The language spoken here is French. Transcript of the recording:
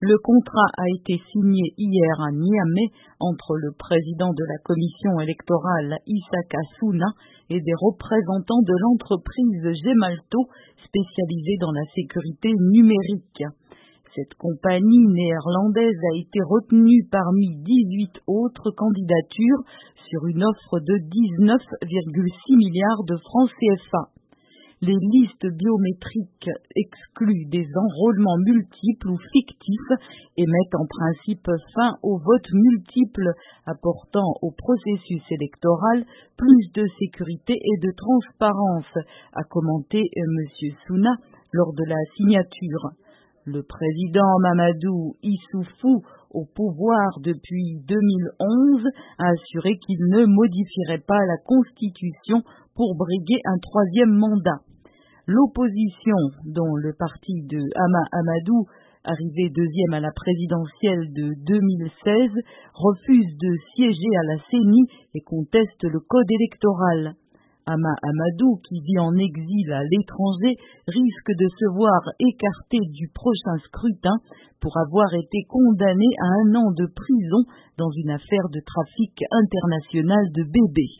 Le contrat a été signé hier à Niamey entre le président de la commission électorale Issaka Souna et des représentants de l'entreprise Gemalto spécialisée dans la sécurité numérique. Cette compagnie néerlandaise a été retenue parmi 18 autres candidatures sur une offre de 19,6 milliards de francs CFA. Les listes biométriques excluent des enrôlements multiples ou fictifs et mettent en principe fin au vote multiple, apportant au processus électoral plus de sécurité et de transparence, a commenté M. Souna lors de la signature. Le président Mamadou Issoufou, au pouvoir depuis 2011, a assuré qu'il ne modifierait pas la Constitution pour briguer un troisième mandat. L'opposition, dont le parti de Hama Amadou, arrivé deuxième à la présidentielle de 2016, refuse de siéger à la CENI et conteste le code électoral. Hama Amadou, qui vit en exil à l'étranger, risque de se voir écarté du prochain scrutin pour avoir été condamné à 1 an de prison dans une affaire de trafic international de bébés.